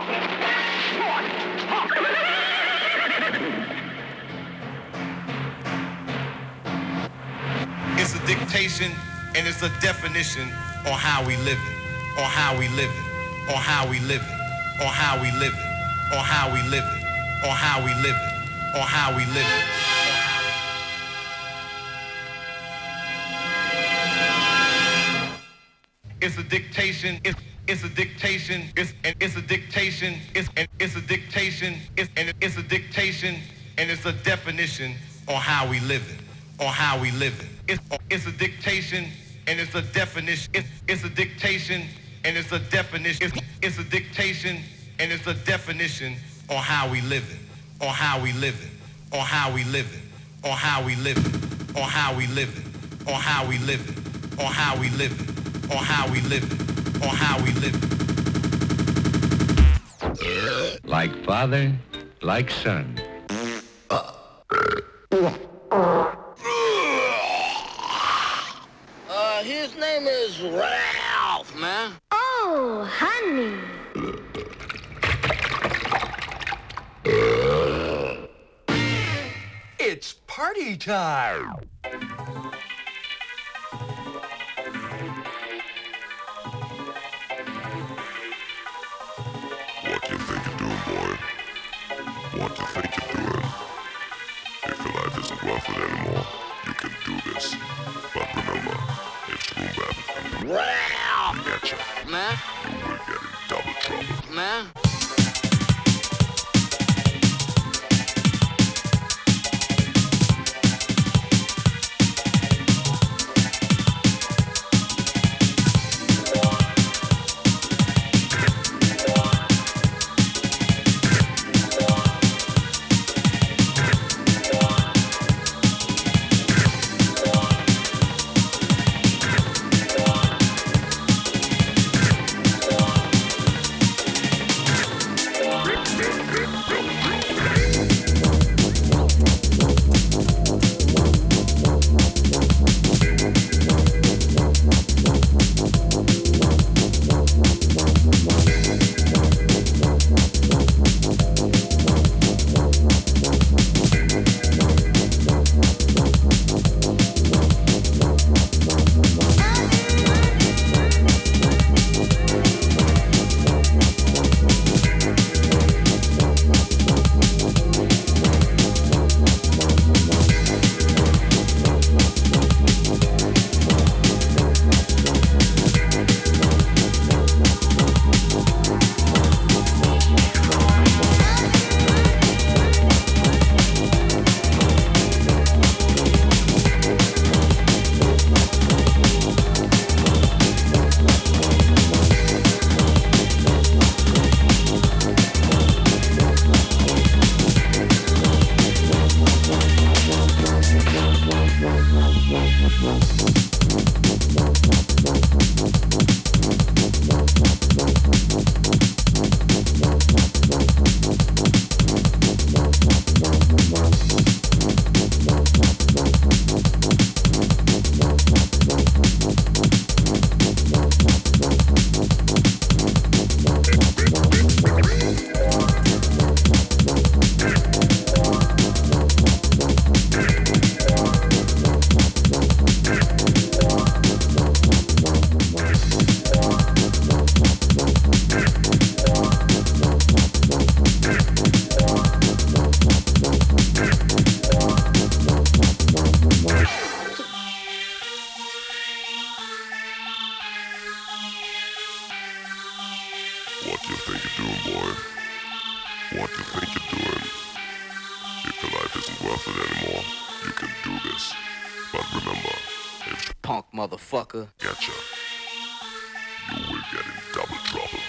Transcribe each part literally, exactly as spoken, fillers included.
It's a dictation and it's a definition on how we live it, on how we live it, on how we live it, on how we live it, on how we live it, on how we live it, on how we live it. It's a dictation, it's it's a dictation, it's and it's a dictation, it's and it's a dictation, it's and it's a dictation, and it's a definition on how we live it, on how we live it. It's it's a dictation and it's a definition. It's it's a dictation and it's a definition. It's it's a dictation and it's a definition on how we live it, on how we live it, on how we live it, on how we live it, on how we live it, on how we live it, on how we live it. On how we live it, on how we live it. Like father, like son. Uh, his name is Ralph, man. Oh, honey. It's party time. What you think you're doing, boy? What you think you're doing? If your life isn't worth it anymore, you can do this. But remember, it's boom bap. Wow! We get you. Man? You will get in double trouble. Man? Motherfucker. Getcha. You will get in double trouble.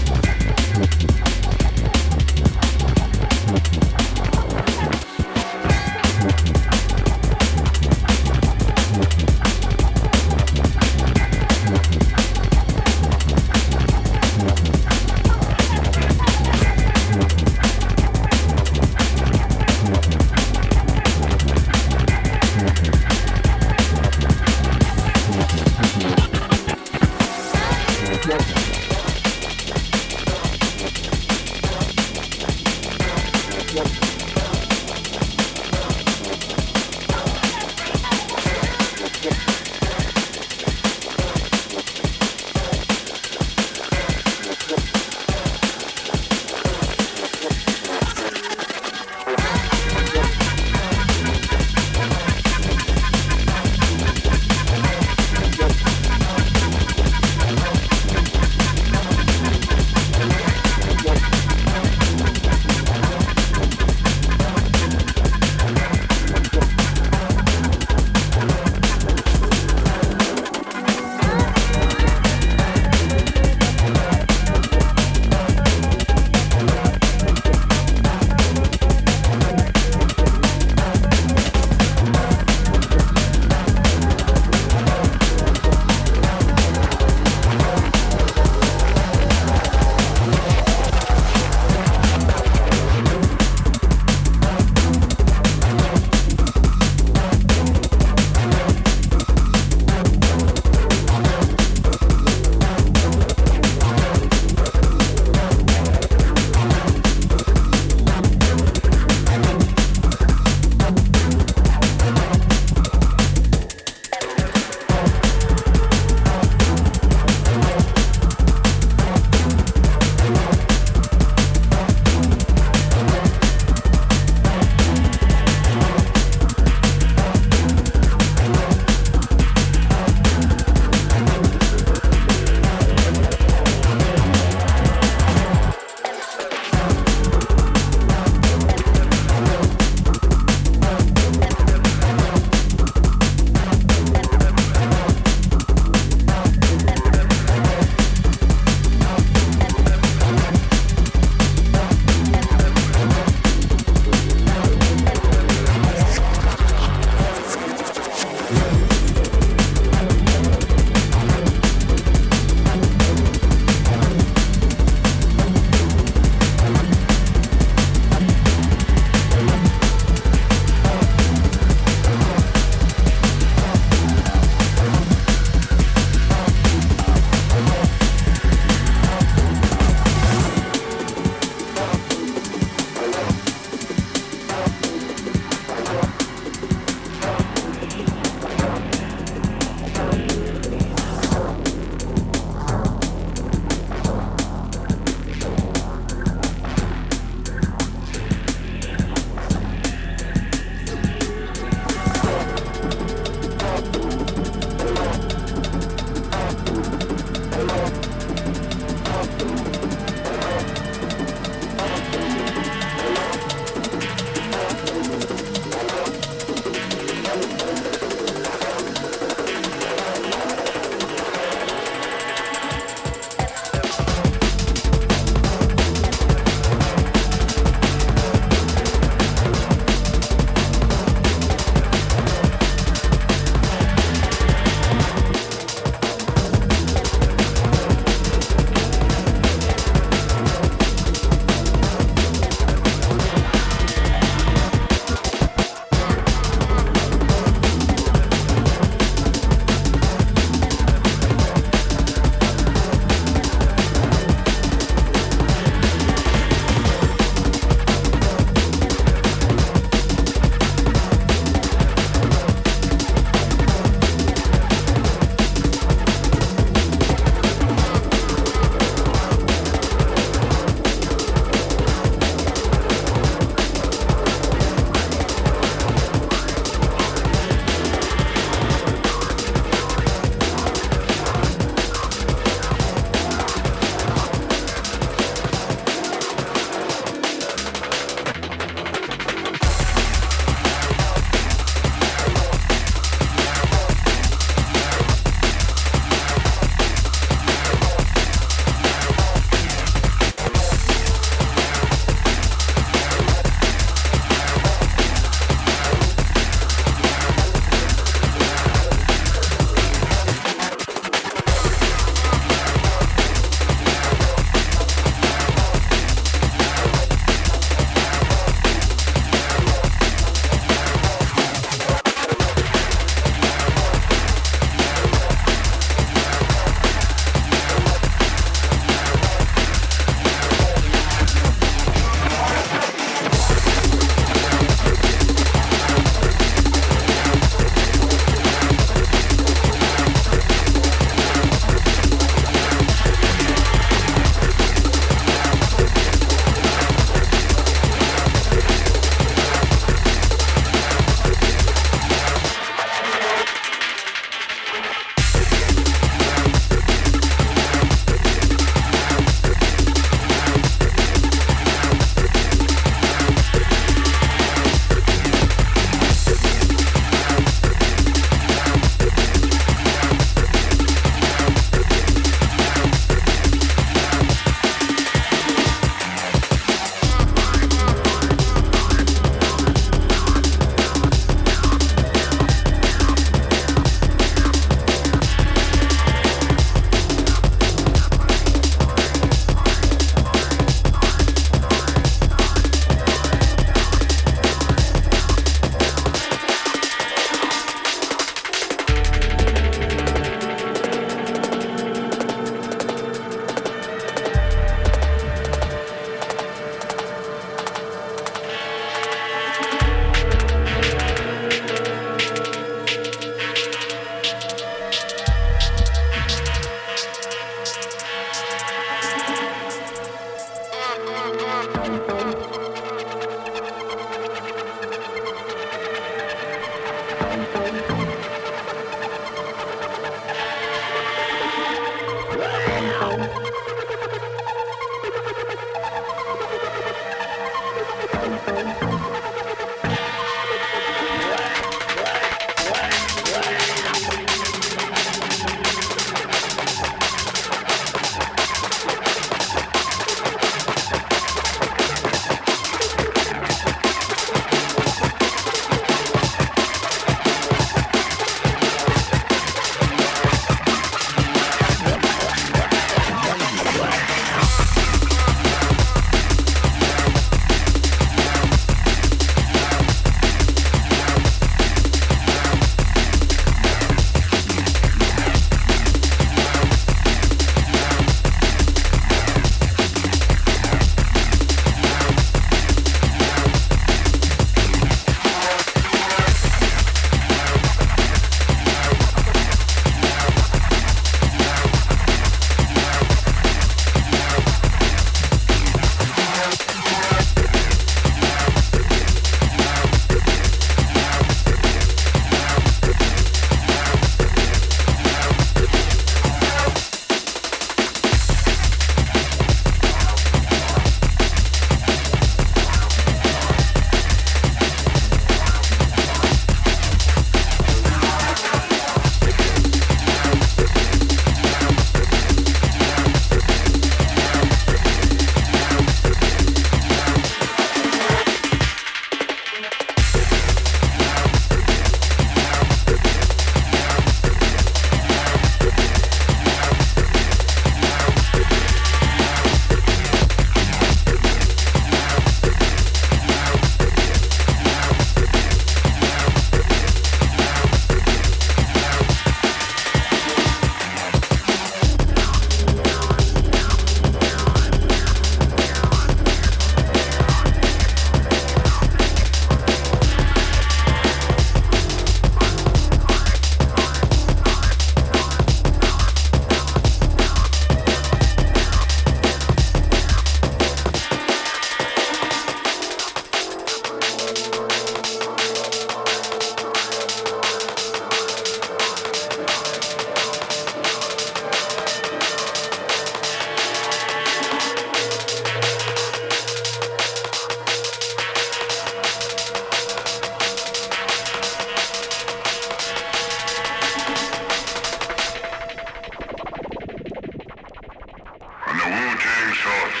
charge.